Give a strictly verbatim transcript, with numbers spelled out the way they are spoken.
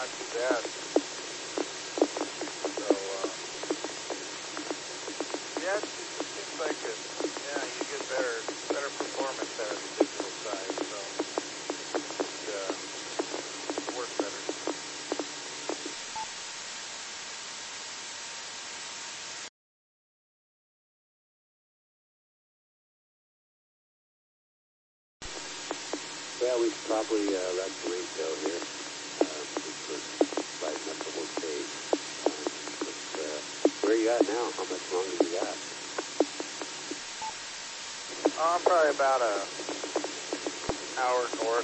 not too bad. So, uh, yeah, it, it seems like it. Yeah, you get better, better performance out of the digital side. So, it, uh, it works better. Well, we should probably uh, wrap the link show here. Uh, since we're lighting up the whole stage. Um, but, uh, where are you at now? How much longer you got? Uh, probably about a hour north